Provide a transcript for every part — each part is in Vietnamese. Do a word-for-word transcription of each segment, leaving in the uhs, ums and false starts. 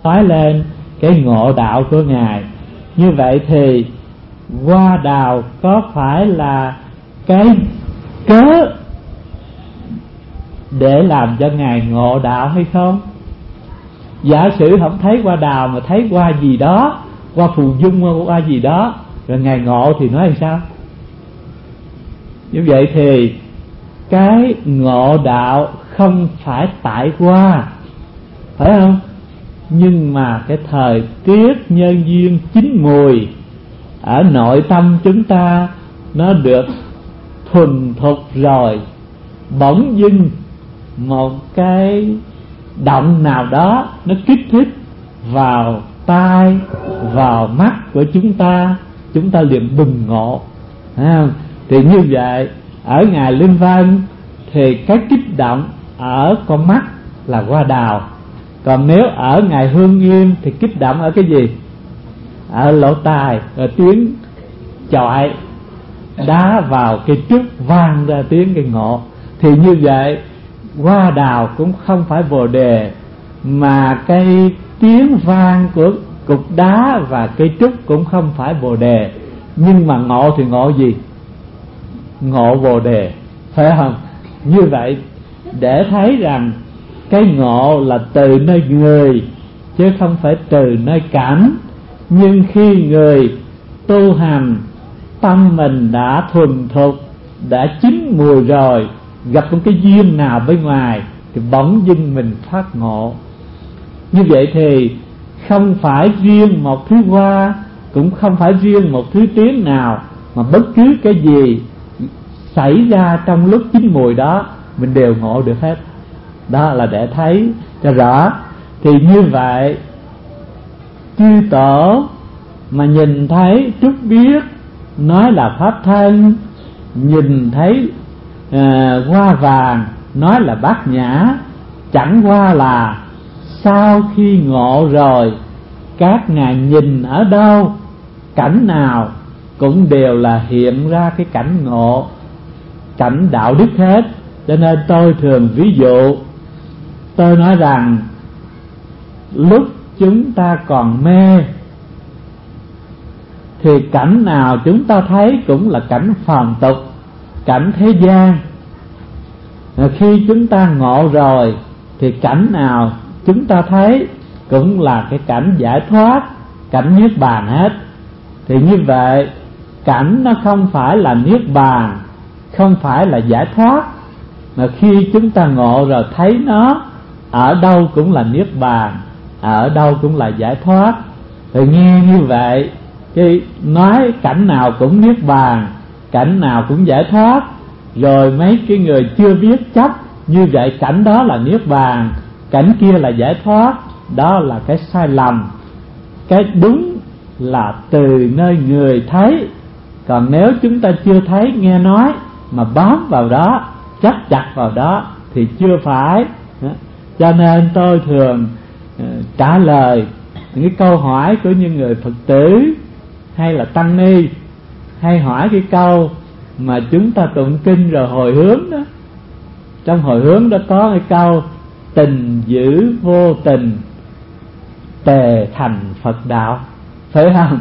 nói lên cái ngộ đạo của Ngài. Như vậy thì hoa đào có phải là cái cớ để làm cho Ngài ngộ đạo hay không? Giả sử không thấy hoa đào mà thấy hoa gì đó, hoa phù dung, hoa gì đó, rồi Ngài ngộ thì nói làm sao? Như vậy thì cái ngộ đạo không phải tại hoa, phải không? Nhưng mà cái thời tiết nhân duyên chín mùi ở nội tâm chúng ta nó được thuần thục rồi, bỗng dưng một cái động nào đó nó kích thích vào tai, vào mắt của chúng ta, chúng ta liền bừng ngộ. À, thì như vậy ở Ngài Linh Vân thì cái kích động ở con mắt là hoa đào, còn nếu ở Ngài Hương Nghiêm thì kích động ở cái gì? Ở lỗ tai, rồi tiếng chọi đá vào cây trúc vang ra tiếng cây ngộ. Thì như vậy hoa đào cũng không phải bồ đề, mà cái tiếng vang của cục đá và cây trúc cũng không phải bồ đề. Nhưng mà ngộ thì ngộ gì? Ngộ bồ đề, phải không? Như vậy để thấy rằng cái ngộ là từ nơi người chứ không phải từ nơi cảnh. Nhưng khi người tu hành, tâm mình đã thuần thục, đã chín mùi rồi, gặp một cái duyên nào bên ngoài thì bỗng dưng mình phát ngộ. Như vậy thì không phải riêng một thứ hoa, cũng không phải riêng một thứ tiếng nào, mà bất cứ cái gì xảy ra trong lúc chín mùi đó mình đều ngộ được hết. Đó là để thấy cho rõ. Thì như vậy chư tổ mà nhìn thấy trúc biếc nói là pháp thân, nhìn thấy à, hoa vàng nói là bát nhã, chẳng qua là sau khi ngộ rồi các ngài nhìn ở đâu, cảnh nào cũng đều là hiện ra cái cảnh ngộ, cảnh đạo đức hết. Cho nên tôi thường ví dụ, tôi nói rằng lúc chúng ta còn mê thì cảnh nào chúng ta thấy cũng là cảnh phàm tục, cảnh thế gian. Khi chúng ta ngộ rồi thì cảnh nào chúng ta thấy cũng là cái cảnh giải thoát, cảnh niết bàn hết. Thì như vậy cảnh nó không phải là niết bàn, không phải là giải thoát, mà khi chúng ta ngộ rồi thấy nó ở đâu cũng là niết bàn, ở đâu cũng là giải thoát. Thì nghe như vậy, cái nói cảnh nào cũng niết bàn, cảnh nào cũng giải thoát, rồi mấy cái người chưa biết chấp như vậy cảnh đó là niết bàn, cảnh kia là giải thoát, đó là cái sai lầm. Cái đúng là từ nơi người thấy. Còn nếu chúng ta chưa thấy nghe nói mà bám vào đó, chấp chặt vào đó thì chưa phải. Cho nên tôi thường trả lời những cái câu hỏi của những người Phật tử hay là tăng ni, hay hỏi cái câu mà chúng ta tụng kinh rồi hồi hướng đó. Trong hồi hướng đó có cái câu tình giữ vô tình, tề thành Phật đạo, phải không?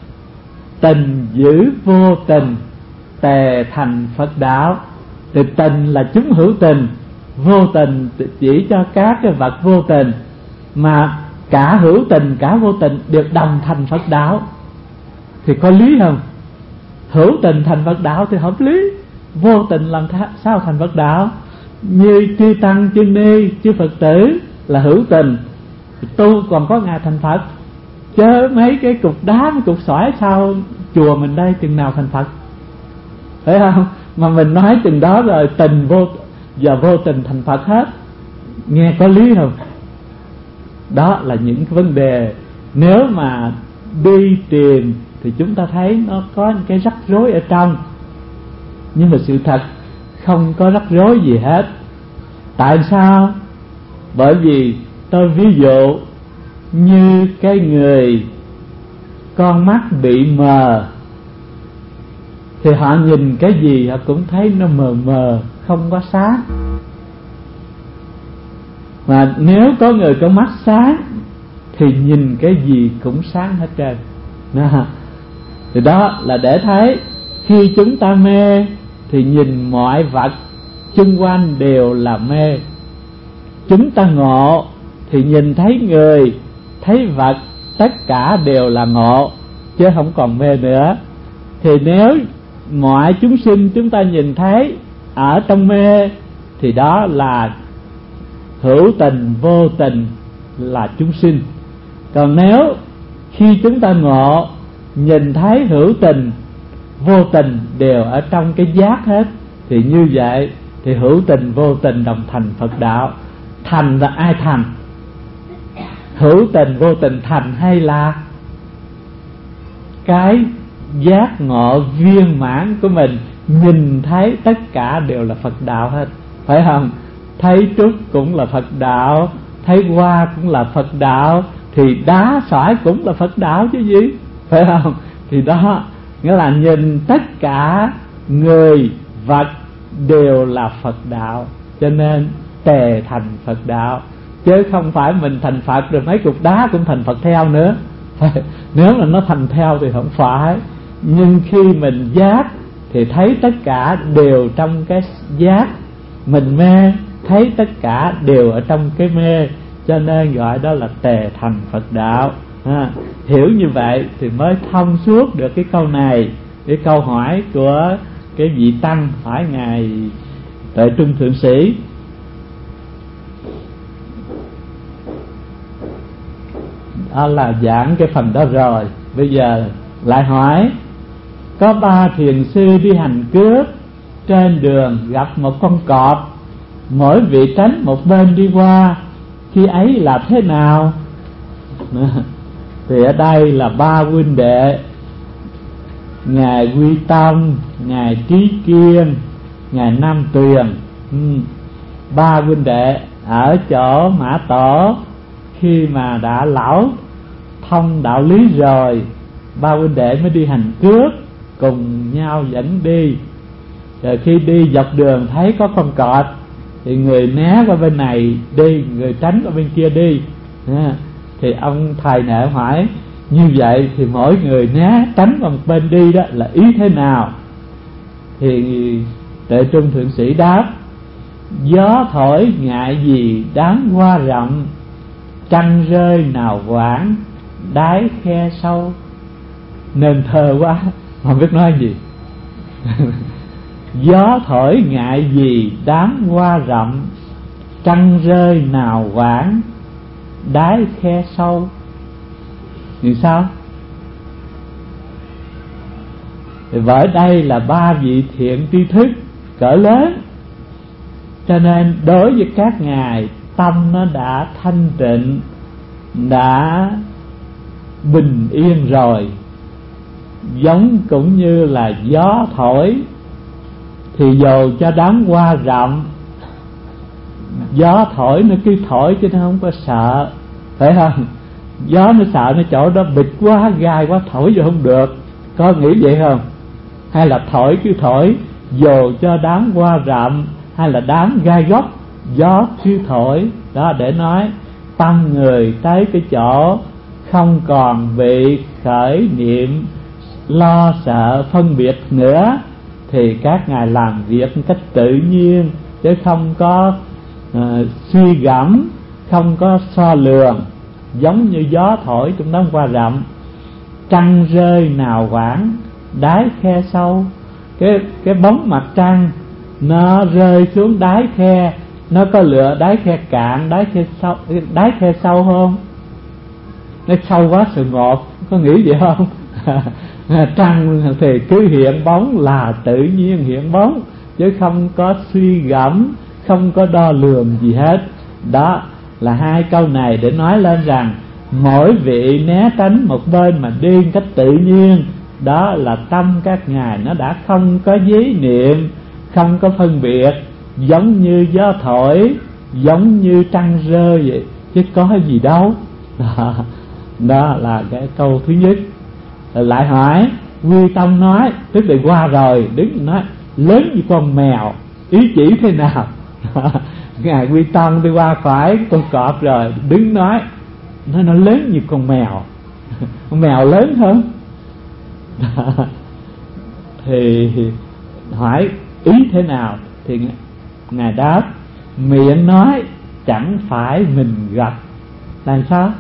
Tình giữ vô tình, tề thành Phật đạo. Thì tình là chúng hữu tình, vô tình chỉ cho các cái vật vô tình, mà cả hữu tình cả vô tình đều đồng thành Phật đạo. Thì có lý không? Hữu tình thành Phật đạo thì hợp lý, vô tình làm sao thành Phật đạo? Như chư tăng chư ni chư Phật tử là hữu tình, tu còn có ngày thành Phật, chớ mấy cái cục đá mấy cục sỏi sao chùa mình đây chừng nào thành Phật, phải không? Mà mình nói chừng đó rồi tình vô giờ vô tình thành Phật hết, nghe có lý không? Đó là những cái vấn đề nếu mà đi tìm thì chúng ta thấy nó có những cái rắc rối ở trong, nhưng mà sự thật không có rắc rối gì hết. Tại sao? Bởi vì tôi ví dụ như cái người con mắt bị mờ thì họ nhìn cái gì họ cũng thấy nó mờ mờ, không có sáng. Mà nếu có người con mắt sáng thì nhìn cái gì cũng sáng hết trơn. Đó. Thì đó là để thấy khi chúng ta mê thì nhìn mọi vật xung quanh đều là mê. Chúng ta ngộ thì nhìn thấy người, thấy vật, tất cả đều là ngộ, chứ không còn mê nữa. Thì nếu mọi chúng sinh chúng ta nhìn thấy ở trong mê thì đó là hữu tình vô tình là chúng sinh. Còn nếu khi chúng ta ngộ nhìn thấy hữu tình vô tình đều ở trong cái giác hết, thì như vậy thì hữu tình vô tình đồng thành Phật đạo. Thành là ai thành? Hữu tình vô tình thành hay là cái giác ngộ viên mãn của mình nhìn thấy tất cả đều là Phật đạo hết, phải không? Thấy trúc cũng là Phật đạo, thấy hoa cũng là Phật đạo, thì đá sỏi cũng là Phật đạo chứ gì, phải không? Thì đó nghĩa là nhìn tất cả người vật đều là Phật đạo, cho nên tề thành Phật đạo. Chứ không phải mình thành Phật rồi mấy cục đá cũng thành Phật theo nữa. Nếu mà nó thành theo thì không phải. Nhưng khi mình giác thì thấy tất cả đều trong cái giác. Mình mê thấy tất cả đều ở trong cái mê, cho nên gọi đó là tề thành Phật đạo. À, hiểu như vậy thì mới thông suốt được cái câu này. Cái câu hỏi của cái vị tăng hỏi ngài Tuệ Trung Thượng Sĩ. Đó là giảng cái phần đó rồi. Bây giờ lại hỏi: có ba thiền sư đi hành cướp, trên đường gặp một con cọp, mỗi vị tránh một bên đi qua, khi ấy là thế nào? Thì ở đây là ba huynh đệ, ngài Quy Tâm, ngài Trí Kiên, ngài Nam Tuyền. ừ. Ba huynh đệ ở chỗ Mã Tổ, khi mà đã lão thông đạo lý rồi, ba huynh đệ mới đi hành cướp, cùng nhau dẫn đi. Rồi khi đi dọc đường thấy có con cọp thì người né qua bên này đi, người tránh qua bên kia đi. à, Thì ông thầy nệ hỏi: như vậy thì mỗi người né tránh qua một bên đi đó là ý thế nào? Thì Tuệ Trung Thượng Sĩ đáp: gió thổi ngại gì đáng hoa rộng, trăng rơi nào quảng đáy khe sâu. Nên thơ quá, không biết nói gì. Gió thổi ngại gì đáng hoa rộng, trăng rơi nào quảng đáy khe sâu. Thì sao? Thì bởi đây là ba vị thiện tri thức cỡ lớn, cho nên đối với các ngài tâm nó đã thanh tịnh, đã bình yên rồi. Giống cũng như là gió thổi, thì dù cho đám hoa rộng, gió thổi nó cứ thổi chứ nó không có sợ, phải không? Gió nó sợ nó chỗ đó bịt quá, gai quá, thổi vô không được. Có nghĩ vậy không? Hay là thổi cứ thổi, dù cho đám hoa rậm hay là đám gai góc, gió cứ thổi. Đó để nói tâm người tới cái chỗ không còn bị khởi niệm lo sợ phân biệt nữa, thì các ngài làm việc một cách tự nhiên, chứ không có uh, suy gẫm, không có so lường. Giống như gió thổi trong đám hoa rậm, trăng rơi nào quảng đáy khe sâu. Cái cái bóng mặt trăng nó rơi xuống đáy khe, nó có lựa đáy khe cạn, đáy khe sâu, đáy khe sâu không? Nó sâu quá sự ngột, có nghĩ vậy không? Trăng thì cứ hiện bóng là tự nhiên hiện bóng, chứ không có suy gẫm, không có đo lường gì hết. Đó là hai câu này để nói lên rằng mỗi vị né tránh một bên mà đi một cách tự nhiên, đó là tâm các ngài nó đã không có dí niệm, không có phân biệt, giống như gió thổi, giống như trăng rơi vậy, chứ có gì đâu. Đó, đó là cái câu thứ nhất. Rồi lại hỏi Quy Tâm nói, tức là qua rồi, đứng nói lớn như con mèo, ý chỉ thế nào? Ngài Quy Tâm đi qua khỏi con cọp rồi, đứng nói nó nó lớn như con mèo. Con mèo lớn hơn. Thì hỏi ý thế nào? Thì Ngài đáp: miệng nói chẳng phải mình gặp. Làm sao?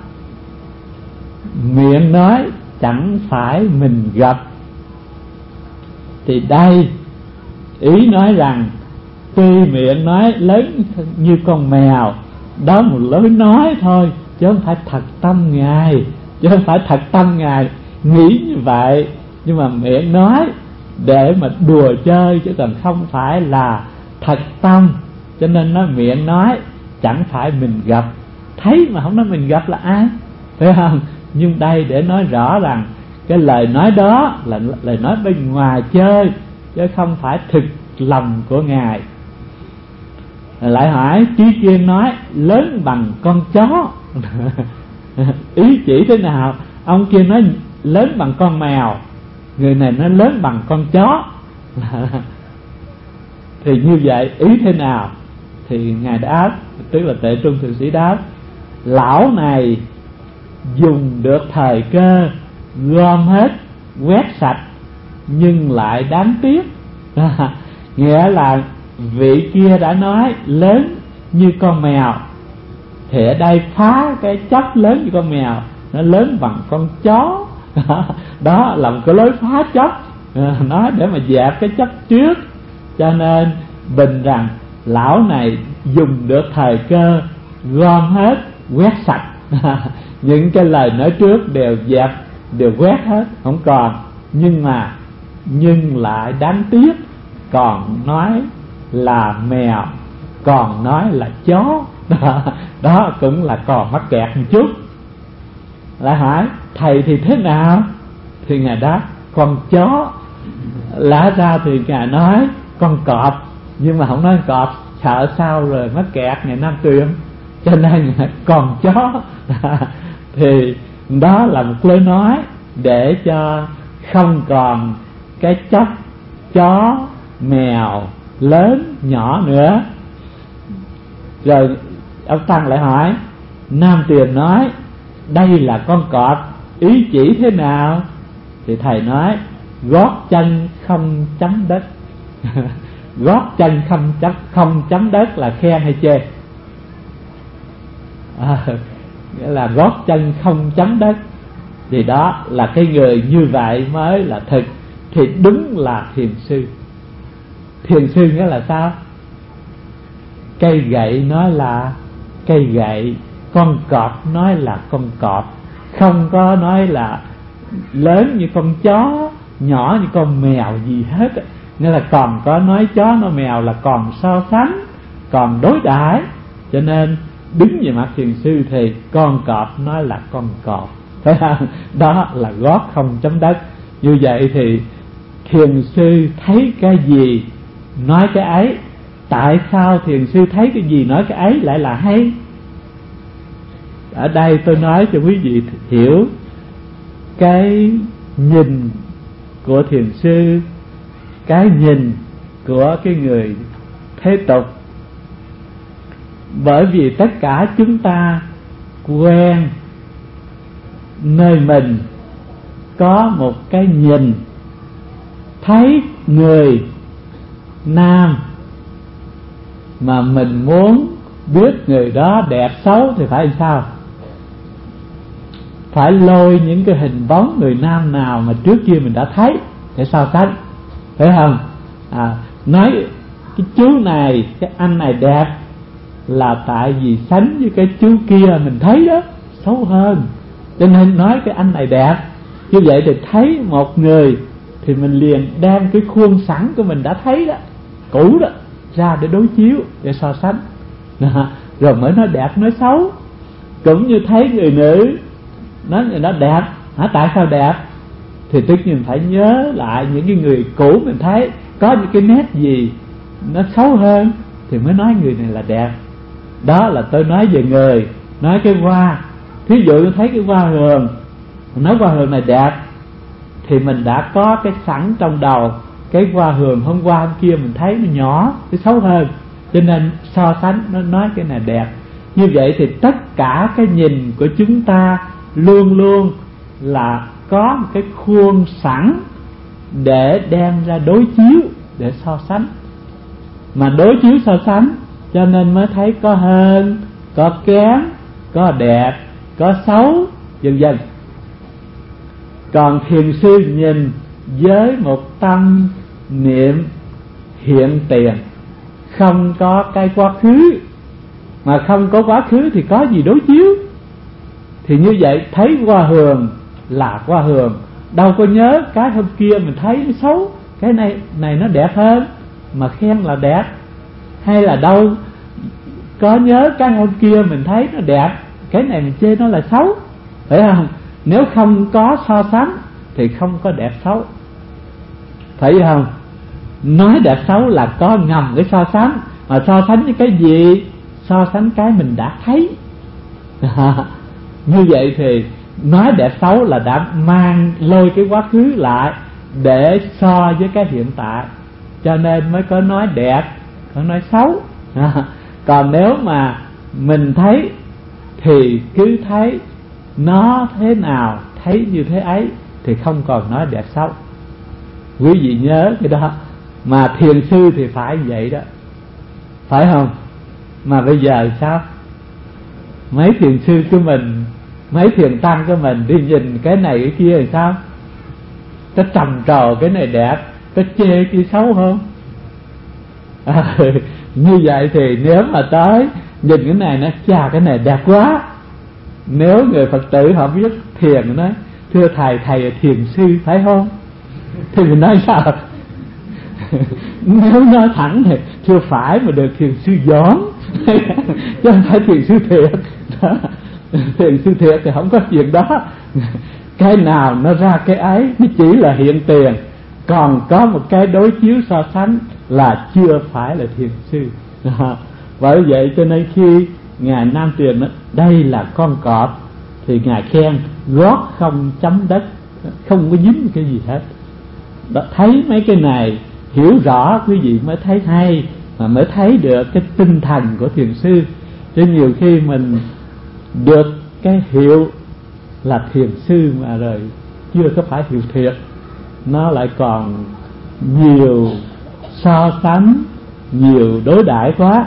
Miệng nói chẳng phải mình gặp. Thì đây ý nói rằng tuy miệng nói lớn như con mèo, đó một lối nói thôi, chứ không phải thật tâm Ngài, chứ không phải thật tâm Ngài nghĩ như vậy. Nhưng mà miệng nói để mà đùa chơi, chứ còn không phải là thật tâm. Cho nên nó miệng nói chẳng phải mình gặp. Thấy mà không nói mình gặp là ai, phải không? Nhưng đây để nói rõ rằng cái lời nói đó là lời nói bên ngoài chơi, chứ không phải thực lòng của Ngài. Lại hỏi chí kia nói lớn bằng con chó. Ý chỉ thế nào? Ông kia nói lớn bằng con mèo, người này nói lớn bằng con chó. Thì như vậy ý thế nào? Thì Ngài đáp, tức là Tệ Trung Thượng Sĩ đáp: lão này dùng được thời cơ gom hết, quét sạch, nhưng lại đáng tiếc. Nghĩa là vị kia đã nói lớn như con mèo, thì ở đây phá cái chấp lớn như con mèo, nó lớn bằng con chó. Đó là một cái lối phá chấp, nói để mà dẹp cái chấp trước. Cho nên bình rằng lão này dùng được thời cơ gom hết, quét sạch. Những cái lời nói trước đều dẹp, đều quét hết, không còn. Nhưng mà nhưng lại đáng tiếc, còn nói là mèo, còn nói là chó. Đó, đó cũng là còn mắc kẹt một chút. Lại hỏi thầy thì thế nào? Thì Ngài đáp con chó. Lẽ ra thì Ngài nói con cọp, nhưng mà không nói cọp, sợ sao rồi mắc kẹt Ngài Nam Tuyền, cho nên còn chó. Thì đó là một lời nói để cho không còn cái chấp chó mèo lớn nhỏ nữa. Rồi ông Tăng lại hỏi Nam Tuyền nói đây là con cọp, ý chỉ thế nào? Thì thầy nói gót chân không chấm đất. Gót chân không chấm, không chấm đất là khen hay chê? À, nghĩa là gót chân không chấm đất. Thì đó là cái người như vậy mới là thực. Thì đúng là thiền sư. Thiền sư nghĩa là sao? Cây gậy nói là cây gậy, con cọp nói là con cọp, không có nói là lớn như con chó, nhỏ như con mèo gì hết. Nghĩa là còn có nói chó nói mèo là còn so sánh, còn đối đãi. Cho nên đứng về mặt thiền sư thì con cọp nói là con cọp, phải không? Đó là gót không chấm đất. Như vậy thì thiền sư thấy cái gì nói cái ấy. Tại sao thiền sư thấy cái gì nói cái ấy lại là hay? Ở đây tôi nói cho quý vị hiểu cái nhìn của thiền sư, cái nhìn của cái người thế tục. Bởi vì tất cả chúng ta quen nơi mình có một cái nhìn, thấy người nam mà mình muốn biết người đó đẹp xấu thì phải sao? Phải lôi những cái hình bóng người nam nào mà trước kia mình đã thấy để so sánh, phải không? À, nói cái chú này, cái anh này đẹp là tại vì sánh với cái chú kia mình thấy đó xấu hơn, cho nên nói cái anh này đẹp. Như vậy thì thấy một người thì mình liền đem cái khuôn sẵn của mình đã thấy đó, cũ đó, ra để đối chiếu, để so sánh đó. Rồi mới nói đẹp nói xấu. Cũng như thấy người nữ, nói người đó đẹp, hả? Tại sao đẹp? Thì tất nhiên phải nhớ lại những cái người cũ mình thấy có những cái nét gì nó xấu hơn thì mới nói người này là đẹp. Đó là tôi nói về người. Nói cái hoa, thí dụ thấy cái hoa hường, nói hoa hường này đẹp thì mình đã có cái sẵn trong đầu cái hoa hường hôm qua hôm kia mình thấy nó nhỏ, nó xấu hơn, cho nên so sánh nó nói cái này đẹp. Như vậy thì tất cả cái nhìn của chúng ta luôn luôn là có một cái khuôn sẵn để đem ra đối chiếu, để so sánh. Mà đối chiếu so sánh cho nên mới thấy có hơn, có kém, có đẹp, có xấu, vân vân. Còn thiền sư nhìn với một tâm niệm hiện tiền, không có cái quá khứ. Mà không có quá khứ thì có gì đối chiếu? Thì như vậy thấy qua hường là qua hường, đâu có nhớ cái hôm kia mình thấy nó xấu, cái này này nó đẹp hơn mà khen là đẹp. Hay là đâu có nhớ cái hôm kia mình thấy nó đẹp, cái này mình chê nó là xấu, phải không? Nếu không có so sánh thì không có đẹp xấu, phải không? Nói đẹp xấu là có ngầm cái so sánh. Mà so sánh với cái gì? So sánh cái mình đã thấy. Như vậy thì nói đẹp xấu là đã mang lôi cái quá khứ lại để so với cái hiện tại, cho nên mới có nói đẹp, có nói xấu. Còn nếu mà mình thấy thì cứ thấy nó thế nào, thấy như thế ấy, thì không còn nói đẹp xấu. Quý vị nhớ cái đó. Mà thiền sư thì phải vậy đó, phải không? Mà bây giờ sao? Mấy thiền sư của mình, mấy thiền tăng của mình đi nhìn cái này cái kia thì sao? Có trầm trồ cái này đẹp, có chê kia xấu không? À, như vậy thì nếu mà tới nhìn cái này nó chà cái này đẹp quá, nếu người Phật tử họ biết thiền nói thưa thầy, thầy là thiền sư phải không? Thì mình nói sao? Nếu nói thẳng thì thưa phải, mà được thiền sư giỡn chứ không phải thiền sư thiệt đó. Thiền sư thiệt thì không có chuyện đó. Cái nào nó ra cái ấy, nó chỉ là hiện tiền. Còn có một cái đối chiếu so sánh là chưa phải là thiền sư đó. Bởi vậy cho nên khi Ngài Nam Tuyền nói đây là con cọp, thì Ngài khen gót không chấm đất, không có dính cái gì hết đó. Thấy mấy cái này hiểu rõ quý vị mới thấy hay, mà mới thấy được cái tinh thần của thiền sư. Chứ nhiều khi mình được cái hiệu là thiền sư mà rồi chưa có phải hiệu thiệt, nó lại còn nhiều so sánh, nhiều đối đãi quá.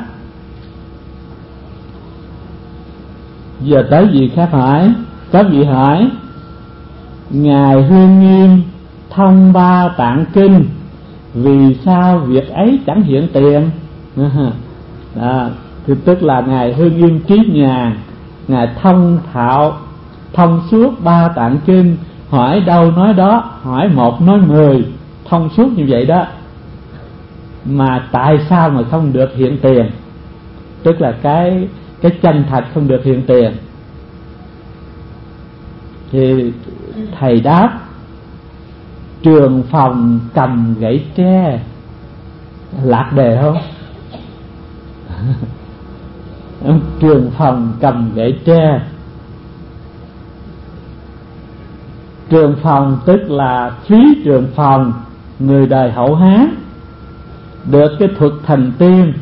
Giờ tới gì khác hỏi? Các vị hỏi Ngài Hương Nghiêm thông ba tạng kinh, vì sao việc ấy chẳng hiện tiền? Đó, thì tức là Ngài Hương Nghiêm Trí Nhàn, Ngài thông thạo thông suốt ba tạng kinh, hỏi đâu nói đó, hỏi một nói mười, thông suốt như vậy đó, mà tại sao mà không được hiện tiền? Tức là cái cái chân thật không được hiện tiền. Thì thầy đáp trường phòng cầm gãy tre, lạc đề không? Trường phòng cầm gãy tre. Trường phòng tức là phí trường phòng, người đời Hậu Hán được cái thuật thành tiên,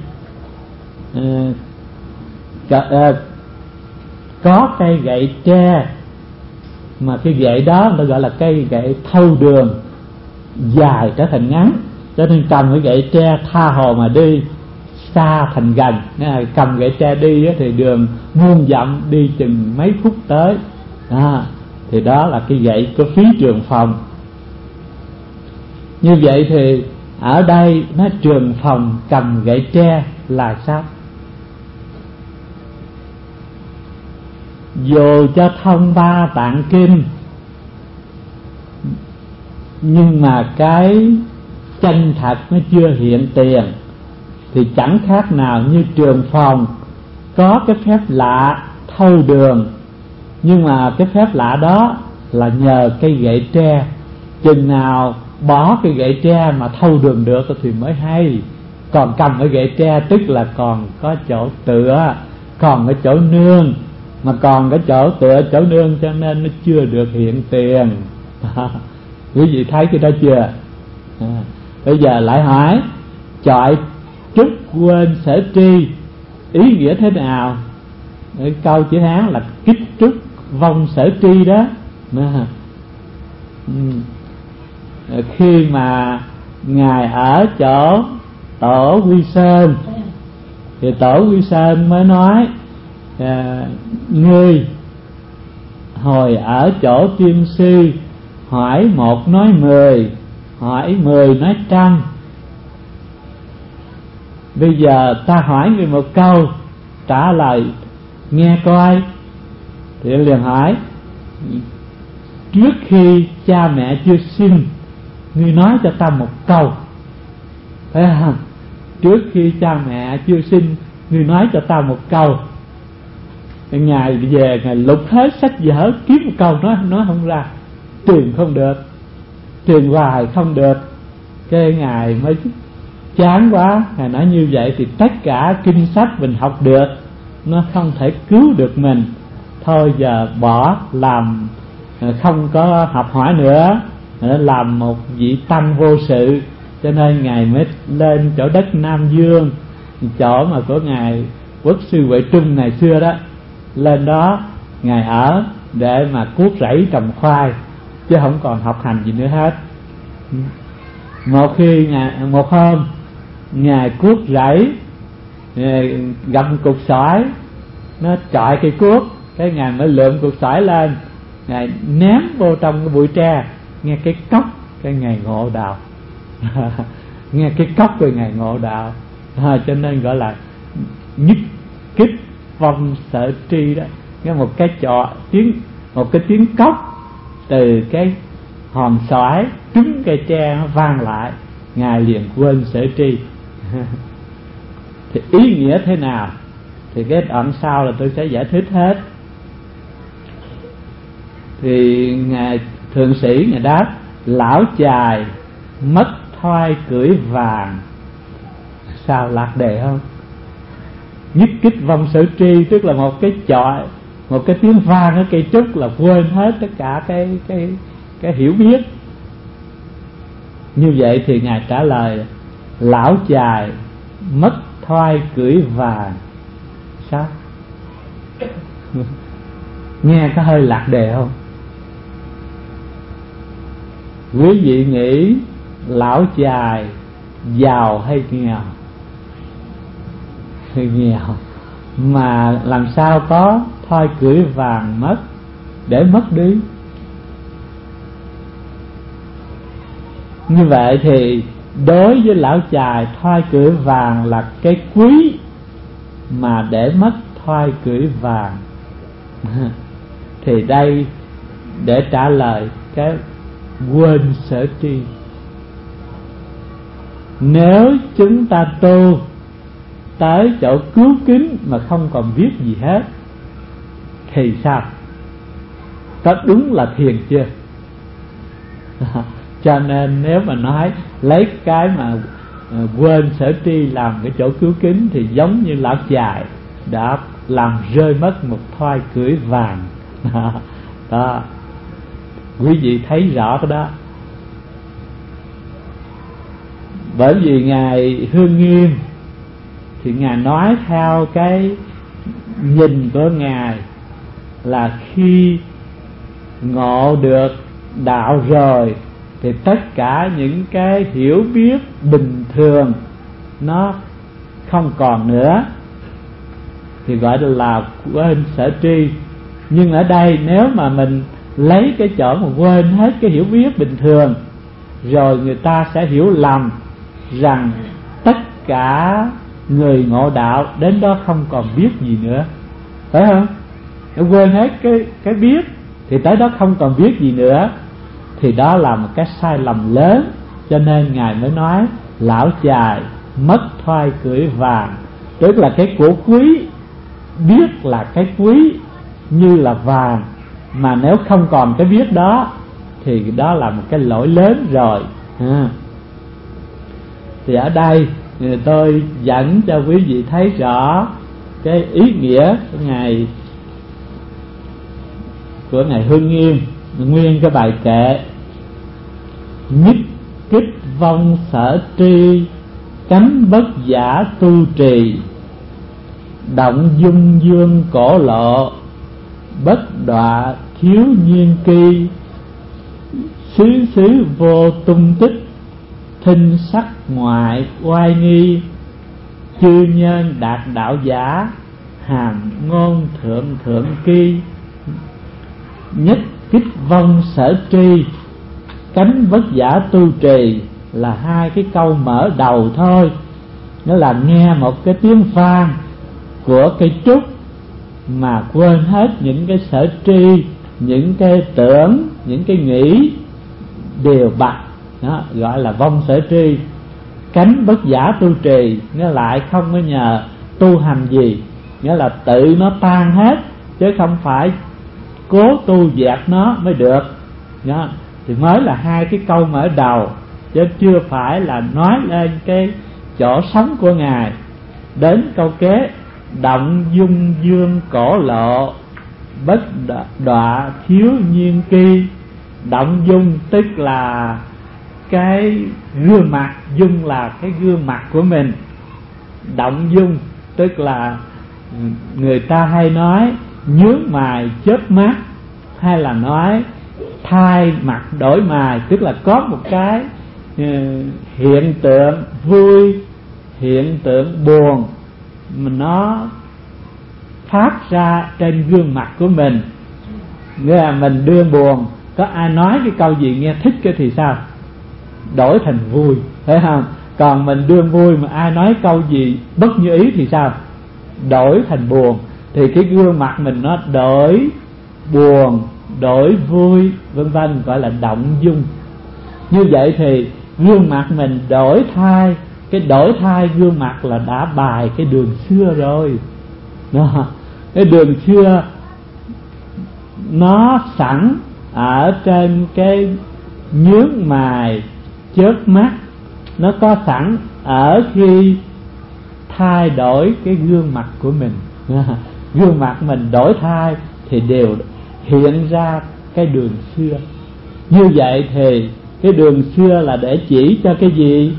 à, có cây gậy tre, mà cái gậy đó nó gọi là cây gậy thâu đường, dài trở thành ngắn, cho nên cầm cái gậy tre tha hồ mà đi, xa thành gần. Cầm gậy tre đi thì đường muôn dặm đi chừng mấy phút tới à, thì đó là cái gậy của phí trường phòng. Như vậy thì ở đây nó trường phòng cầm gậy tre là sao? Dù cho thông ba tạng kinh, nhưng mà cái chân thật nó chưa hiện tiền, thì chẳng khác nào như trường phòng có cái phép lạ thâu đường, nhưng mà cái phép lạ đó là nhờ cây gậy tre. Chừng nào bỏ cái gậy tre mà thâu đường được thì mới hay. Còn cầm cái gậy tre tức là còn có chỗ tựa, còn có chỗ nương, mà còn cái chỗ tựa chỗ nương cho nên nó chưa được hiện tiền. Quý vị thấy cái đó chưa? À, bây giờ lại hỏi chọi trúc quên sở tri ý nghĩa thế nào? Cái câu chữ Hán là kích trúc vong sở tri đó. Khi mà Ngài ở chỗ Tổ Quy Sơn thì Tổ Quy Sơn mới nói à, ngươi hồi ở chỗ Tiên Sư hỏi một nói mười, hỏi mười nói trăm. Bây giờ ta hỏi ngươi một câu, trả lời nghe coi. Thì liền hỏi, trước khi cha mẹ chưa sinh, ngươi nói cho ta một câu, phải không? Trước khi cha mẹ chưa sinh, ngươi nói cho ta một câu. Ngài về Ngài lục hết sách vở kiếm một câu nói nói không ra, truyền không được, truyền hoài không được. Cái Ngài mới chán quá, Ngài nói như vậy thì tất cả kinh sách mình học được nó không thể cứu được mình, thôi giờ bỏ, làm không có học hỏi nữa, làm một vị tăng vô sự. Cho nên Ngài mới lên chỗ đất Nam Dương, chỗ mà của Ngài Quốc sư Huệ Trung ngày xưa đó, lên đó Ngài ở để mà cuốc rẫy trồng khoai, chứ không còn học hành gì nữa hết. Một khi ngài, một hôm Ngài cuốc rẫy gặp cục sỏi, nó chọi cây cuốc, cái Ngài mới lượm cục sỏi lên, Ngài ném vô trong cái bụi tre, nghe cái cốc, cái Ngài ngộ đạo. Nghe cái cốc rồi Ngài ngộ đạo. À, cho nên gọi là nhất kích vong sở tri đó. Nghe một cái trọ tiếng, một cái tiếng cốc từ cái hòn sỏi trúng cây tre nó vang lại, Ngài liền quên sở tri. Thì ý nghĩa thế nào thì cái đoạn sau là tôi sẽ giải thích hết. Thì Ngài Thượng Sĩ Ngài đáp, lão chài mất thoai cưỡi vàng. Sao lạc đề không? Nhất kích vong sở tri tức là một cái chọi, một cái tiếng vang ở cây trúc là quên hết tất cả cái cái cái hiểu biết. Như vậy thì Ngài trả lời, lão chài mất thoai cưỡi vàng. Sao? Nghe có hơi lạc đề không? Quý vị nghĩ lão chài giàu hay nghèo? Nghèo. Mà làm sao có thoai cưỡi vàng mất, để mất đi. Như vậy thì đối với lão chài, thoai cưỡi vàng là cái quý, mà để mất thoai cưỡi vàng. Thì đây để trả lời cái quên sở tri. Nếu chúng ta tu tới chỗ cứu kính mà không còn biết gì hết thì sao? Có đúng là thiền chưa? Cho nên nếu mà nói lấy cái mà quên sở tri làm cái chỗ cứu kính thì giống như lão chài đã làm rơi mất một thoai cưỡi vàng. Đó, quý vị thấy rõ cái đó. Bởi vì Ngài Hương Nghiêm thì Ngài nói theo cái nhìn của Ngài là khi ngộ được đạo rồi thì tất cả những cái hiểu biết bình thường nó không còn nữa, thì gọi là quên sở tri. Nhưng ở đây nếu mà mình lấy cái chỗ mà quên hết cái hiểu biết bình thường, rồi người ta sẽ hiểu lầm rằng tất cả người ngộ đạo đến đó không còn biết gì nữa, phải không? Nếu quên hết cái cái biết thì tới đó không còn biết gì nữa, thì đó là một cái sai lầm lớn. Cho nên Ngài mới nói lão chài mất thoai cưỡi vàng, tức là cái của quý, biết là cái quý như là vàng, mà nếu không còn cái biết đó thì đó là một cái lỗi lớn rồi. À. Thì ở đây tôi dẫn cho quý vị thấy rõ cái ý nghĩa của Ngài của Ngài Hương Nghiêm nguyên cái bài kệ nhất kích vong sở tri, cánh bất giả tu trì, động dung dương cổ lộ, bất đọa thiếu nhiên kỳ, xứ xứ vô tung tích, thinh sắc ngoại oai nghi, chư nhân đạt đạo giả, hàm ngôn thượng thượng kỳ, nhất kích vong sở tri, cánh vất giả tu trì, là hai cái câu mở đầu thôi. Nó là nghe một cái tiếng vang của cây trúc mà quên hết những cái sở tri, những cái tưởng, những cái nghĩ đều bặt, đó gọi là vong sở tri. Cánh bất giả tu trì, nó lại không có nhờ tu hành gì, nghĩa là tự nó tan hết, chứ không phải cố tu dẹp nó mới được. Đó, thì mới là hai cái câu mở đầu, chứ chưa phải là nói lên cái chỗ sống của Ngài. Đến câu kế, động dung dương cổ lộ, bất đọa thiếu nhiên kỳ. Động dung tức là cái gương mặt, dung là cái gương mặt của mình. Động dung tức là người ta hay nói nhướng mày chớp mắt, hay là nói thay mặt đổi mày, tức là có một cái uh, hiện tượng vui, hiện tượng buồn mà nó phát ra trên gương mặt của mình. Nghĩa là mình đương buồn, có ai nói cái câu gì nghe thích cái thì sao? Đổi thành vui, phải không? Còn mình đương vui mà ai nói câu gì bất như ý thì sao? Đổi thành buồn. Thì cái gương mặt mình nó đổi buồn, đổi vui, vân vân, gọi là động dung. Như vậy thì gương mặt mình đổi thay. Cái đổi thay gương mặt là đã bài cái đường xưa rồi. Đó. Cái đường xưa nó sẵn ở trên cái nhướng mày chớp mắt, nó có sẵn ở khi thay đổi cái gương mặt của mình. Gương mặt mình đổi thay thì đều hiện ra cái đường xưa. Như vậy thì cái đường xưa là để chỉ cho cái gì?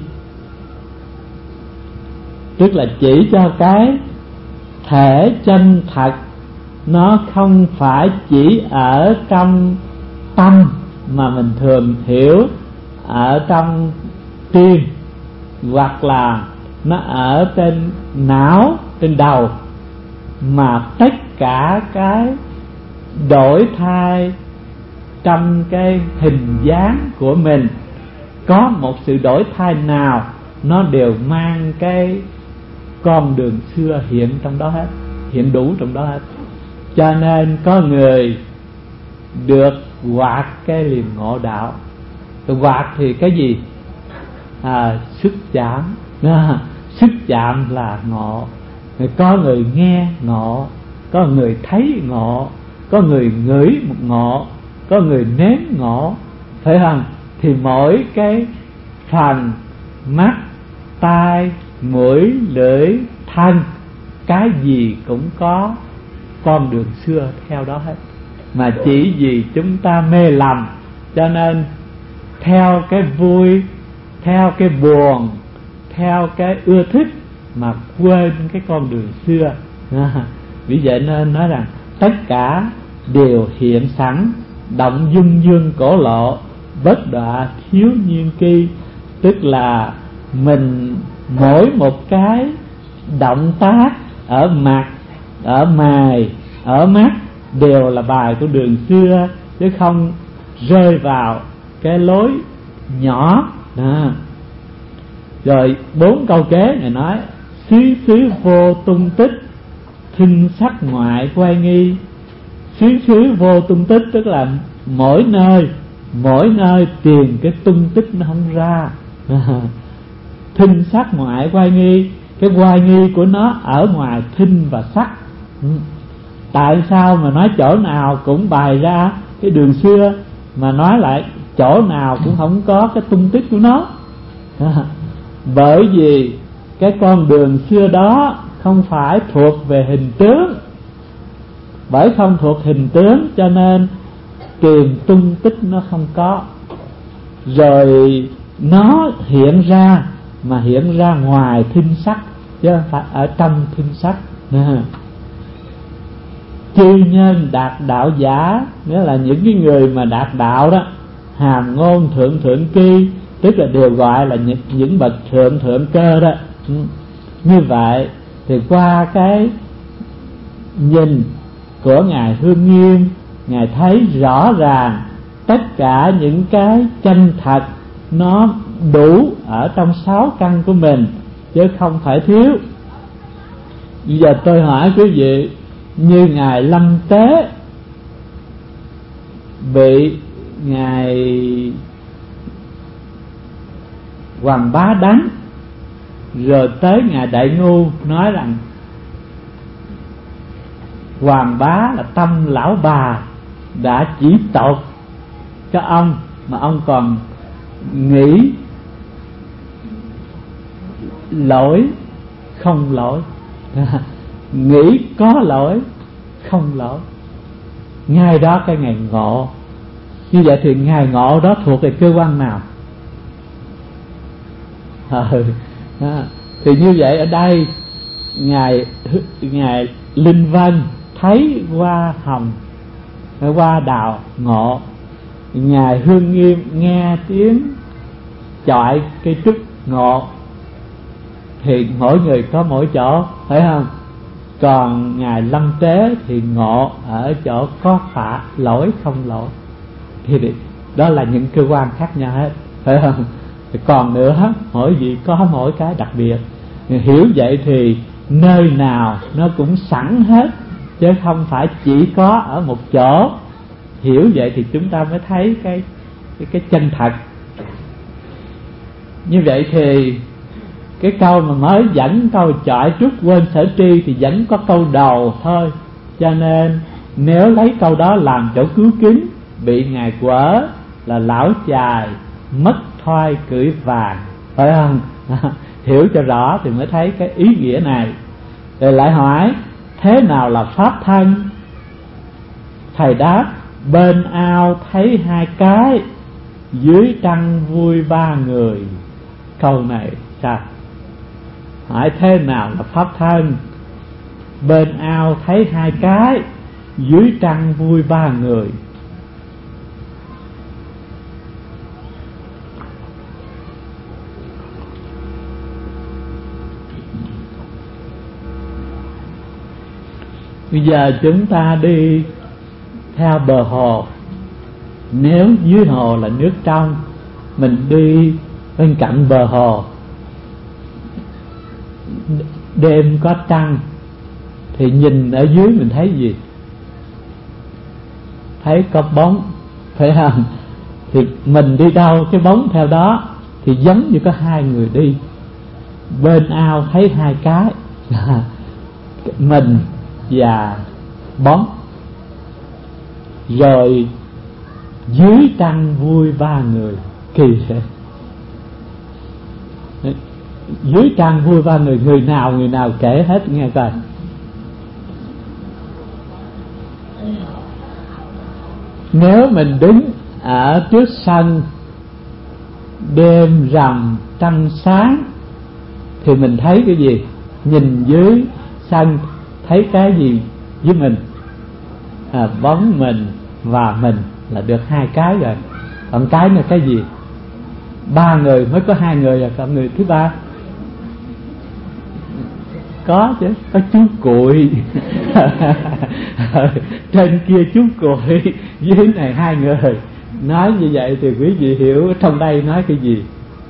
Tức là chỉ cho cái thể chân thật, nó không phải chỉ ở trong tâm mà mình thường hiểu ở trong tim, hoặc là nó ở trên não, trên đầu, mà tất cả cái đổi thay trong cái hình dáng của mình, có một sự đổi thay nào nó đều mang cái con đường xưa hiện trong đó hết, hiện đủ trong đó hết. Cho nên có người được quạt cái liền ngộ đạo. Quạt thì cái gì? À, sức chạm. À, sức chạm là ngộ. Có người nghe ngộ, có người thấy ngộ, có người ngửi một ngộ, có người nếm ngộ, phải không? Thì mỗi cái phần mắt, tai, mũi, lưỡi, thân, cái gì cũng có con đường xưa theo đó hết. Mà chỉ vì chúng ta mê lầm, cho nên theo cái vui, theo cái buồn, theo cái ưa thích mà quên cái con đường xưa. À, vì vậy nên nói rằng tất cả đều hiện sẵn, động dung dương cổ lộ, bất đọa thiếu nhiên kỳ. Tức là mình mỗi một cái động tác ở mặt, ở mày, ở mắt đều là bài của đường xưa, chứ không rơi vào cái lối nhỏ. À. Rồi bốn câu kế này nói xứ xứ vô tung tích, thinh sắc ngoại quay nghi. Xứ xứ vô tung tích tức là mỗi nơi, mỗi nơi tìm cái tung tích nó không ra. À. Thinh sắc ngoại quay nghi, cái quay nghi của nó ở ngoài thinh và sắc. Ừ. Tại sao mà nói chỗ nào cũng bày ra cái đường xưa, mà nói lại chỗ nào cũng không có cái tung tích của nó? À, bởi vì cái con đường xưa đó không phải thuộc về hình tướng. Bởi không thuộc hình tướng cho nên tìm tung tích nó không có. Rồi nó hiện ra, mà hiện ra ngoài thinh sắc chứ không phải ở trong thinh sắc. Chư nhân đạt đạo giả, nghĩa là những cái người mà đạt đạo đó, hàm ngôn thượng thượng kỳ, tức là đều gọi là những, những bậc thượng thượng cơ đó. Như vậy thì qua cái nhìn của Ngài Hương Nghiêm, Ngài thấy rõ ràng tất cả những cái chân thật nó đủ ở trong sáu căn của mình, chứ không phải thiếu. Bây giờ tôi hỏi quý vị, như Ngài Lâm Tế bị Ngài Hoàng Bá đánh, rồi tới Ngài Đại Ngu nói rằng Hoàng Bá là tâm lão bà đã chỉ tội cho ông, mà ông còn nghĩ lỗi không lỗi nghĩ có lỗi không lỗi. Ngay đó cái ngày ngộ. Như vậy thì ngày ngộ đó thuộc về cơ quan nào? Ừ. À, thì như vậy ở đây ngài ngài Linh Vân thấy hoa hồng, hoa đào ngộ. Ngài Hương Nghiêm nghe tiếng chọi cây trúc ngộ. Thì mỗi người có mỗi chỗ, phải không? Còn Ngài Lâm Tế thì ngộ ở chỗ có phạt lỗi không lỗi. Thì đó là những cơ quan khác nhau hết, phải không? Còn nữa, mỗi vị có mỗi cái đặc biệt. Hiểu vậy thì nơi nào nó cũng sẵn hết, chứ không phải chỉ có ở một chỗ. Hiểu vậy thì chúng ta mới thấy cái cái, cái chân thật. Như vậy thì cái câu mà mới dẫn câu chọi trúc quên sở tri thì vẫn có câu đầu thôi. Cho nên nếu lấy câu đó làm chỗ cứu kính, bị Ngài quở là lão chài mất thoi cưỡi vàng, phải không? Hiểu cho rõ thì mới thấy cái ý nghĩa này. Rồi lại hỏi thế nào là pháp thân? Thầy đáp bên ao thấy hai cái, dưới trăng vui ba người. Câu này sao? Hỏi thế nào là pháp thân? Bên ao thấy hai cái, dưới trăng vui ba người. Bây giờ chúng ta đi theo bờ hồ. Nếu dưới hồ là nước trong, mình đi bên cạnh bờ hồ, đêm có trăng thì nhìn ở dưới mình thấy gì? Thấy có bóng, phải không? Thì mình đi đâu cái bóng theo đó, thì giống như có hai người đi. Bên ao thấy hai cái, mình và bóng. Rồi dưới trăng vui ba người. Kỳ thế. Dưới trăng vui ba người, người nào người nào kể hết nghe coi. Nếu mình đứng ở trước sân, đêm rằm trăng sáng, thì mình thấy cái gì? Nhìn dưới sân thấy cái gì với mình? À, bóng mình và mình là được hai cái rồi. Còn cái là cái gì? Ba người mới có hai người rồi, còn người thứ ba có chứ, có chú Cuội. Trên kia chú Cuội, dưới này hai người. Nói như vậy thì quý vị hiểu trong đây nói cái gì?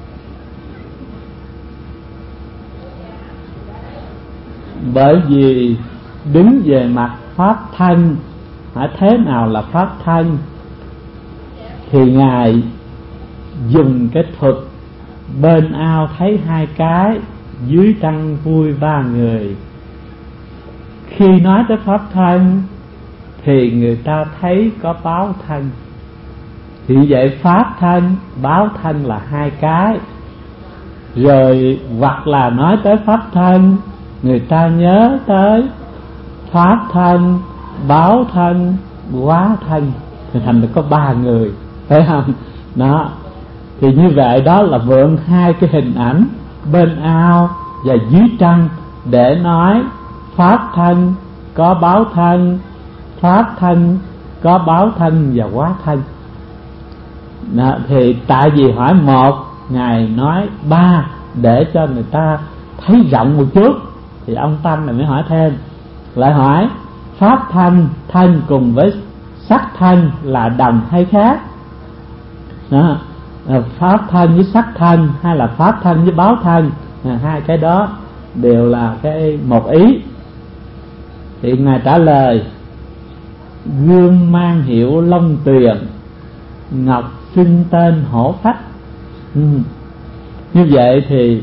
Bởi vì đứng về mặt pháp thân, hỏi thế nào là pháp thân, thì Ngài dùng cái thuật bên ao thấy hai cái, dưới trăng vui ba người. Khi nói tới pháp thân thì người ta thấy có báo thân. Thì vậy pháp thân, báo thân là hai cái. Rồi hoặc là nói tới pháp thân, người ta nhớ tới pháp thân, báo thân, hóa thân, thì thành được có ba người, phải không? Đó. Thì như vậy đó là mượn hai cái hình ảnh bên ao và dưới trăng để nói pháp thân có báo thân, pháp thân có báo thân và hóa thân. Đó, thì tại vì hỏi một, Ngài nói ba để cho người ta thấy rộng một chút, thì ông Tâm này mới hỏi thêm, lại hỏi pháp thân, thân cùng với sắc thân là đồng hay khác? Đó, pháp thân với sắc thân hay là pháp thân với báo thân, hai cái đó đều là cái một ý. Thì Ngài trả lời, gương mang hiệu long tuyền, ngọc xưng tên hổ phách. Ừ. Như vậy thì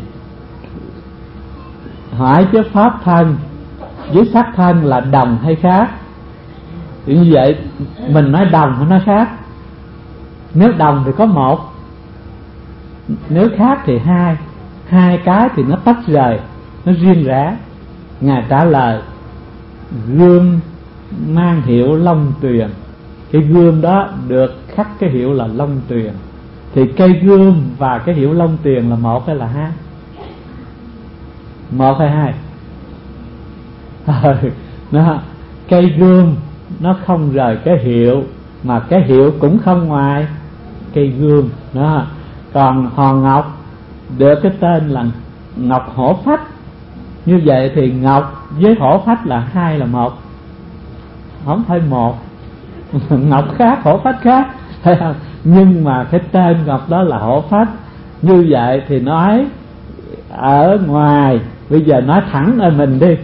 hỏi chứ pháp thân với sắc thân là đồng hay khác? Thì như vậy mình nói đồng hay nói khác? Nếu đồng thì có một, nếu khác thì hai. Hai cái thì nó tách rời, nó riêng rẽ. Ngài trả lời gươm mang hiệu long tuyền. Cái gươm đó được khắc cái hiệu là long tuyền. Thì cây gươm và cái hiệu long tuyền là một hay là hai? Một hay hai? Nó, cây gươm nó không rời cái hiệu, mà cái hiệu cũng không ngoài cây gươm đó. Còn hòn ngọc được cái tên là ngọc hổ phách. Như vậy thì ngọc với hổ phách là hai là một, không phải một. Ngọc khác, hổ phách khác, thấy không? Nhưng mà cái tên ngọc đó là hổ phách. Như vậy thì nói ở ngoài, bây giờ nói thẳng ở mình đi.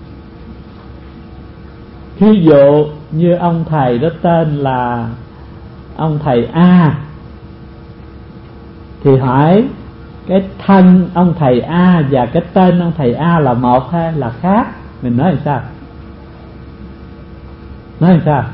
Thí dụ như ông thầy đó tên là ông thầy A, thì hỏi cái thân ông thầy A và cái tên ông thầy A là một hay là khác? Mình nói làm sao? Nói làm sao?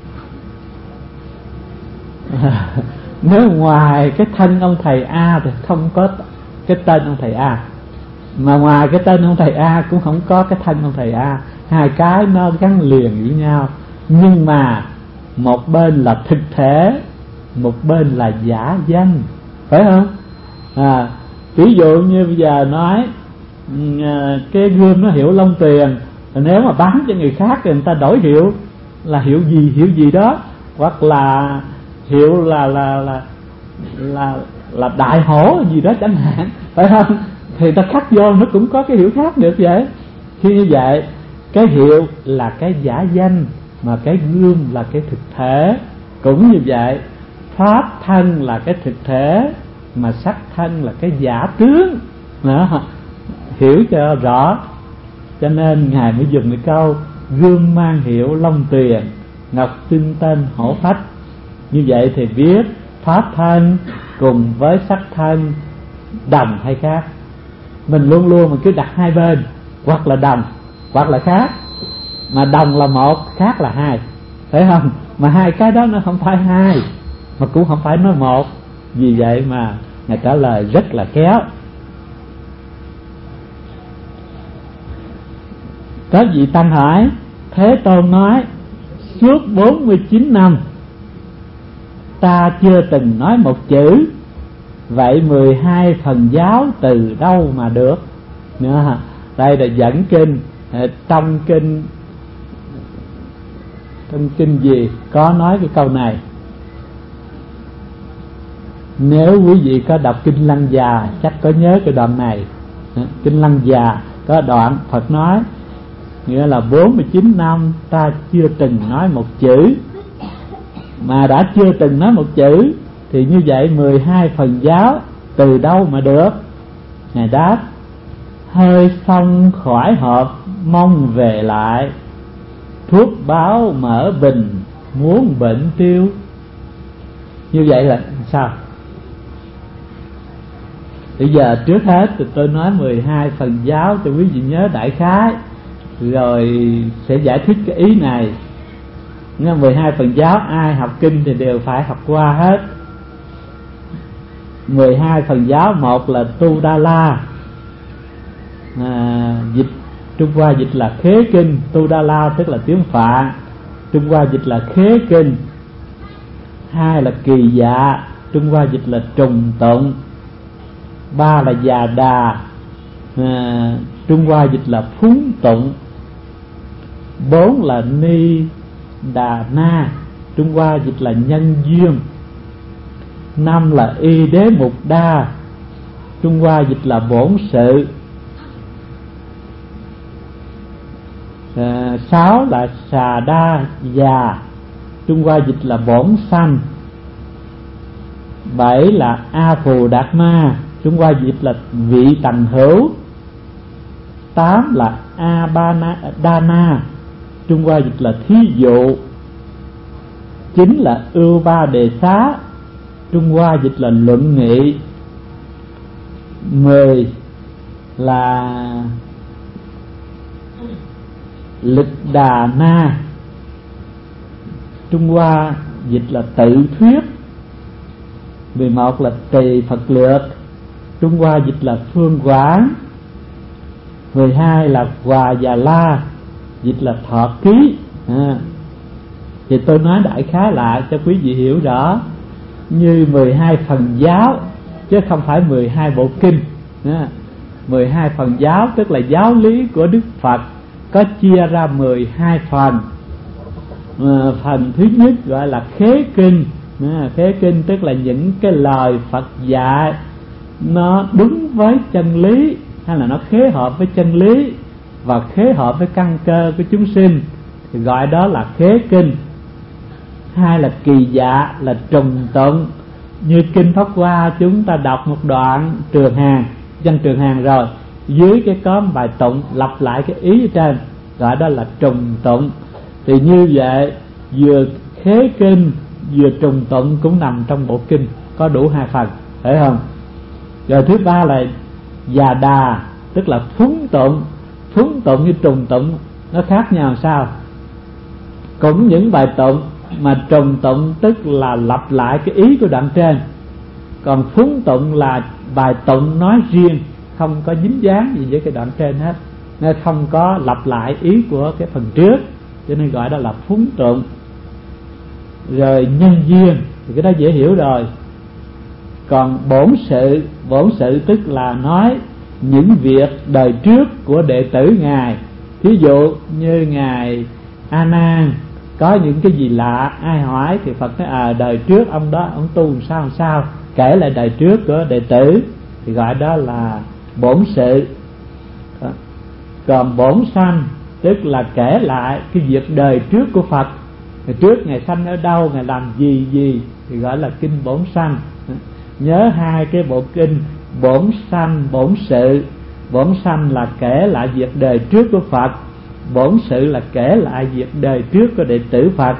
Nếu ngoài cái thân ông thầy A thì không có cái tên ông thầy A, mà ngoài cái tên ông thầy A cũng không có cái thân ông thầy A. Hai cái nó gắn liền với nhau, nhưng mà một bên là thực thể, một bên là giả danh, phải không? À, ví dụ như bây giờ nói cái gươm nó hiệu long tuyền, nếu mà bán cho người khác thì người ta đổi hiệu là hiệu gì hiệu gì đó, hoặc là hiệu là là là là là đại hổ gì đó chẳng hạn, phải không? Thì ta khắc vô nó cũng có cái hiệu khác được vậy. Khi như vậy, cái hiệu là cái giả danh, mà cái gươm là cái thực thể. Cũng như vậy, pháp thân là cái thực thể, mà sắc thân là cái giả tướng. Đó, hiểu cho rõ. Cho nên Ngài mới dùng cái câu gươm mang hiệu long tuyền, ngọc xưng tên hổ phách. Như vậy thì biết pháp thân cùng với sắc thân đồng hay khác. Mình luôn luôn mình cứ đặt hai bên, hoặc là đồng hoặc là khác. Mà đồng là một, khác là hai, phải không? Mà hai cái đó nó không phải hai, mà cũng không phải nói một. Vì vậy mà Ngài trả lời rất là khéo. Có vị tăng hỏi, Thế Tôn nói suốt bốn mươi chín năm ta chưa từng nói một chữ, vậy mười hai phần giáo từ đâu mà được? Nữa, đây là dẫn kinh. Trong kinh Trong kinh gì có nói cái câu này? Nếu quý vị có đọc kinh Lăng Già chắc có nhớ cái đoạn này. Kinh Lăng Già có đoạn Phật nói, nghĩa là bốn mươi chín năm ta chưa từng nói một chữ. Mà đã chưa từng nói một chữ thì như vậy mười hai phần giáo từ đâu mà được? Ngài đáp, hơi xong khỏi hộp mong về lại, thuốc báo mở bình muốn bệnh tiêu. Như vậy là sao? Bây giờ trước hết thì tôi nói mười hai phần giáo cho quý vị nhớ đại khái, rồi sẽ giải thích cái ý này. Nên mười hai phần giáo ai học kinh thì đều phải học qua hết. Mười hai phần giáo, một là Tu Đa La, à, dịch Trung Hoa dịch là Khế Kinh. Tu Đa La tức là tiếng Phạn, Trung Hoa dịch là Khế Kinh. Hai là Kỳ Dạ, Trung Hoa dịch là Trùng Tụng. Ba là Già Đà, à, Trung Hoa dịch là Phúng Tụng. bốn là Ni Đà Na, Trung Hoa dịch là nhân duyên. Năm là Y Đế Mục Đa, Trung Hoa dịch là bổn sự. À, sáu là Xà Đa Già, Trung Hoa dịch là bổn sanh. Bảy là A Phù Đạt Ma, Trung Hoa dịch là vị tầng hữu. Tám là A Ba Na Đa Na, Trung Hoa dịch là thí dụ. Chín là Ưu Ba Đề Xá, Trung Hoa dịch là luận nghị. Mười là Lực Đà Na, Trung Hoa dịch là tự thuyết. Mười một là Tỳ Phật Lược, Trung Hoa dịch là phương quán. Mười hai là Hòa Già La, dịch là thọ ký. À, thì tôi nói đại khái lại cho quý vị hiểu rõ, như mười hai phần giáo chứ không phải mười hai bộ kinh. À, mười hai phần giáo tức là giáo lý của Đức Phật có chia ra mười hai phần. À, phần thứ nhất gọi là khế kinh. À, khế kinh tức là những cái lời Phật dạy nó đúng với chân lý, hay là nó khế hợp với chân lý và khế hợp với căn cơ của chúng sinh, thì gọi đó là khế kinh. Hai là kỳ dạ, là trùng tụng. Như kinh Pháp Hoa chúng ta đọc một đoạn Trường Hàng, văn Trường Hàng rồi, dưới cái có bài tụng lặp lại cái ý ở trên, gọi đó là trùng tụng. Thì như vậy vừa khế kinh vừa trùng tụng cũng nằm trong bộ kinh, có đủ hai phần, phải không? Rồi thứ ba là già đà, tức là phúng tụng. Phúng tụng với trùng tụng nó khác nhau sao? Cũng những bài tụng mà trùng tụng tức là lặp lại cái ý của đoạn trên, còn phúng tụng là bài tụng nói riêng, không có dính dáng gì với cái đoạn trên hết, nên không có lặp lại ý của cái phần trước, cho nên gọi đó là phúng tụng. Rồi nhân duyên thì cái đó dễ hiểu rồi. Còn bổn sự, bổn sự tức là nói những việc đời trước của đệ tử Ngài. Ví dụ như Ngài A Nan có những cái gì lạ, ai hỏi thì Phật nói à đời trước ông đó ông tu làm sao làm sao, kể lại đời trước của đệ tử, thì gọi đó là bổn sự. Còn bổn sanh tức là kể lại cái việc đời trước của Phật, ngày trước Ngài sanh ở đâu, Ngài làm gì gì, thì gọi là kinh bổn sanh. Nhớ hai cái bộ kinh bổn sanh, bổn sự. Bổn sanh là kể lại việc đời trước của Phật, bổn sự là kể lại việc đời trước của đệ tử Phật.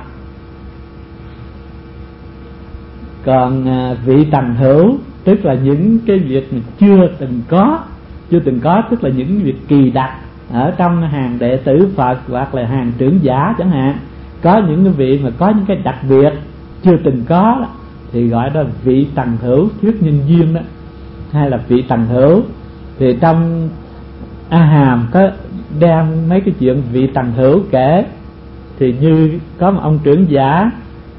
Còn vị tầng hữu tức là những cái việc mà chưa từng có, chưa từng có tức là những việc kỳ đặc ở trong hàng đệ tử Phật hoặc là hàng trưởng giả chẳng hạn. Có những cái vị mà có những cái đặc biệt chưa từng có đó, thì gọi đó vị tầng hữu, thuyết nhân duyên đó, hay là vị tầng hữu. Thì trong A Hàm có đem mấy cái chuyện vị tầng hữu kể, thì như có một ông trưởng giả,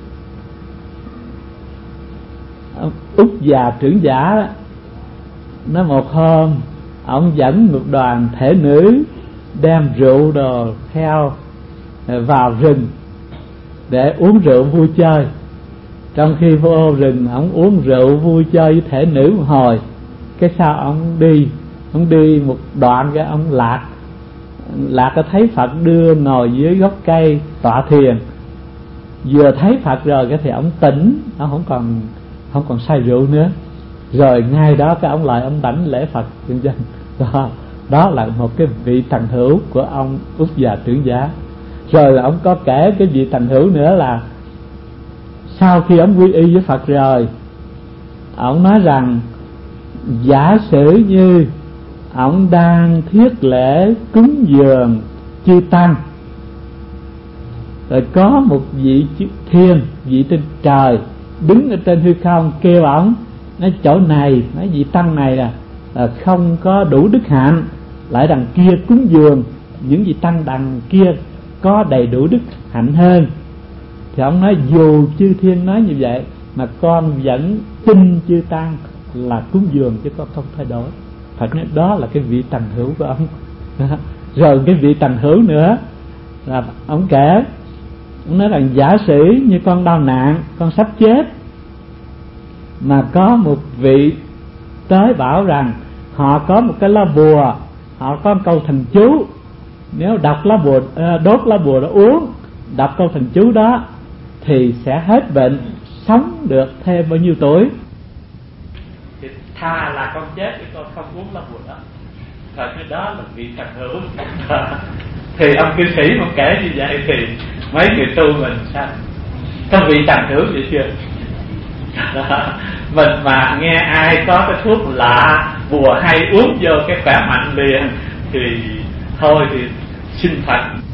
ông Úc già trưởng giả đó, nó một hôm ông dẫn một đoàn thể nữ đem rượu đồ theo vào rừng để uống rượu vui chơi. Trong khi vô rừng ông uống rượu vui chơi với thể nữ một hồi, cái sau ông đi ông đi một đoạn cái ông lạc lạc có thấy Phật đưa ngồi dưới gốc cây tọa thiền. Vừa thấy Phật rồi cái thì ông tỉnh, ông không còn không còn say rượu nữa. Rồi ngay đó cái ông lại ông đảnh lễ Phật chân chân. Đó, đó là một cái vị tầng hữu của ông Úc già trưởng giả. Rồi là ông có kể cái vị tầng hữu nữa là sau khi ông quy y với Phật rồi, ông nói rằng giả sử như ông đang thiết lễ cúng dường chư tăng, rồi có một vị thiên, vị trên trời đứng ở trên hư không kêu ổng, nói chỗ này, nói vị tăng này là, là không có đủ đức hạnh, lại đằng kia cúng dường những vị tăng đằng kia có đầy đủ đức hạnh hơn. Thì ông nói dù chư thiên nói như vậy mà con vẫn tin chư tăng là cúng dường chứ con không thay đổi. Phật nói đó là cái vị tầng hữu của ông. Rồi cái vị tầng hữu nữa Là ông kể, ông nói rằng giả sử như con đau nạn, con sắp chết, mà có một vị tới bảo rằng họ có một cái lá bùa, họ có một câu thần chú, nếu đọc lá bùa, đốt lá bùa đó uống, đọc câu thần chú đó thì sẽ hết bệnh, sống được thêm bao nhiêu tuổi, thì thà là con chết chứ con không uống lá bùa đó. Thật cái đó là vị thần hữu. Thì ông cư sĩ mà kể như vậy thì mấy người tu mình sao có vị thần hữu vậy chưa? Đó. Mình mà nghe ai có cái thuốc lạ bùa hay uống vô cái khỏe mạnh liền thì thôi thì xin Phật